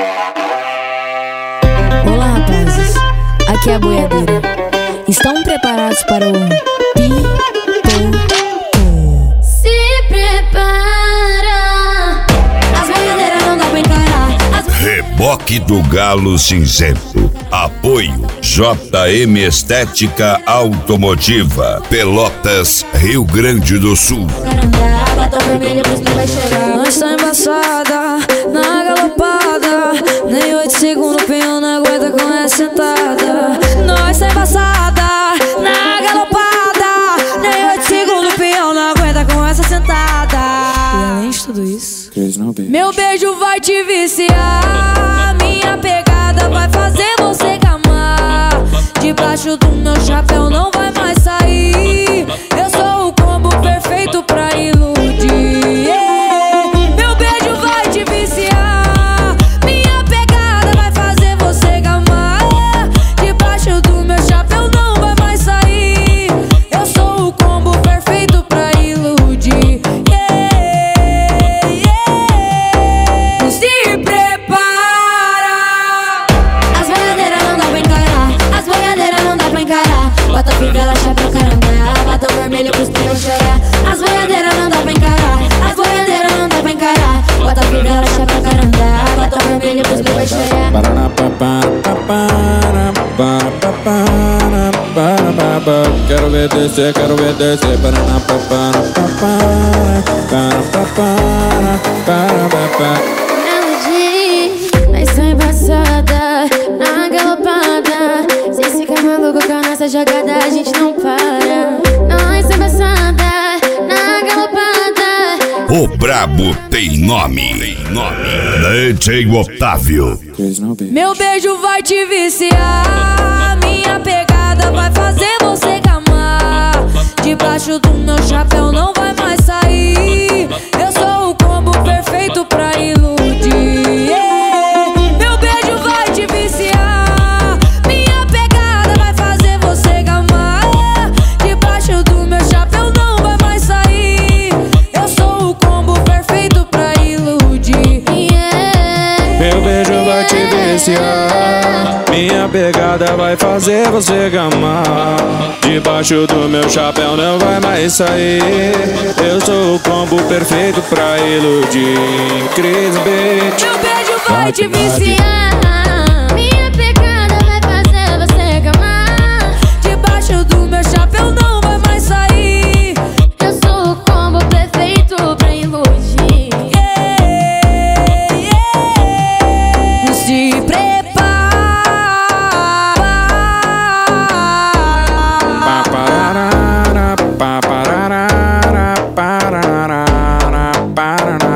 Olá, rapazes, aqui é a boiadeira. Estão preparados para o Pipoco? Se prepara, as boiadeiras não dá pra encarar. Reboque do Galo Cinzento. Apoio JM Estética Automotiva, Pelotas, Rio Grande do Sul. Nós tá embaçada, na galopada. Nem 8 segundos o peão não aguenta com essa sentada. Nós tá embaçada, na galopada. Nem 8 segundos o peão não aguenta com essa sentada. E além de tudo isso, meu beijo vai te viciar. Minha pegada vai fazer você gamar. Debaixo do meu chapéu não vai mais sair. Eu sou o combo perfeito pra iludir. Meu beijo vai te viciar. Minha pegada vai fazer você gamar. Debaixo do meu chapéu não vai mais sair. Eu sou o combo perfeito pra iludir. Se prepara. As boiadeiras não dá pra encarar. As boiadeiras não dá pra encarar. Bota fivela, chapéu, caramba. Bota o vermelho pros pneus chorar. As boiadeiras não dá pra encarar. As boiadeiras não dá pra encarar. Bota fivela, chapéu, caramba. Bota o vermelho pros pneus chorar. Quero ver descer, quero ver descer. Melody, mas sou embaçada, na galopada. Cê fica maluco com a nossa jogada, a gente não para. Nós sou embaçada, na galopada. O brabo tem nome. DJ Otávio. Meu beijo vai te viciar. Minha pegada vai fazer você gamar. Debaixo do meu chapéu não vai mais sair. Eu sou o combo perfeito pra iludir. Meu beijo vai te viciar. Minha pegada vai fazer você gamar. Debaixo do meu chapéu não vai mais sair. Eu sou o combo perfeito pra iludir. Meu beijo vai te viciar. Minha pegada vai fazer você gamar. Debaixo do meu chapéu não vai mais sair. Eu sou o combo perfeito pra iludir. Cris Beat. Meu beijo vai te viciar. Minha pegada vai fazer você gamar. Debaixo do meu chapéu não vai mais sair. Eu sou o combo perfeito pra iludir. Se prepara. Paparara, paparara, paparara, paparara.